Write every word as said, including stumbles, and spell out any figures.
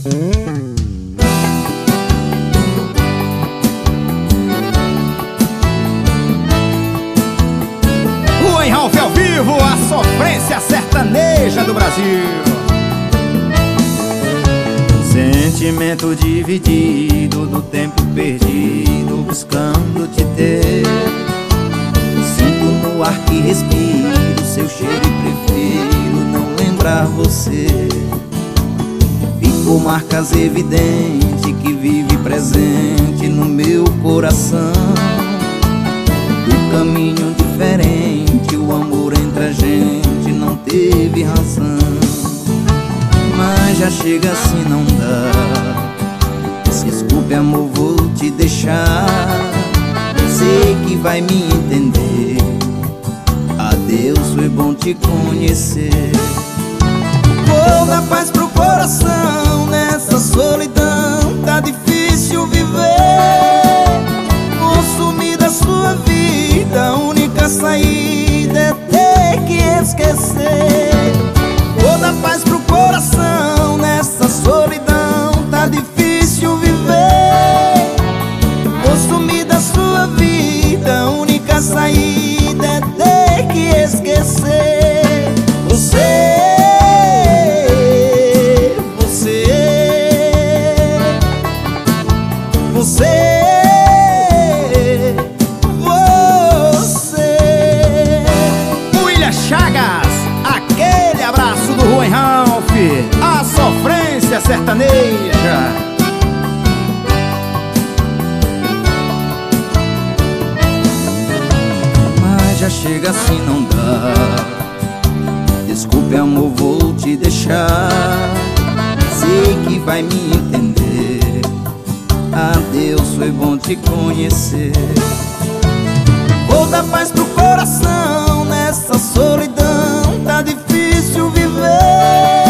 Rua em Ralph ao vivo, a sofrência sertaneja do Brasil. Sentimento dividido do tempo perdido, buscando te ter. Sinto no ar que respiro seu cheiro e prefiro não lembrar você. Ficou marcas evidentes que vive presente no meu coração. Do caminho diferente, o amor entre a gente não teve razão. Mas já chega assim, não dá. Desculpe amor, vou te deixar. Sei que vai me entender. Adeus, foi bom te conhecer. Vou dar paz pro coração nessa solidão. Tá difícil viver. Vou sumir da sua vida. A única saída é ter que esquecer. Vou dar paz pro coração nessa solidão. Tá difícil viver. Vou sumir da sua vida. A única saída é ter que esquecer. Você, você, você, você. William Chagas, aquele abraço do Rua em Ralph, a sofrência sertaneja. Mas já chega assim, não dá. Desculpe amor, vou te deixar. Sei que vai me entender. Adeus, foi bom te conhecer. Vou dar paz pro coração nessa solidão. Tá difícil viver.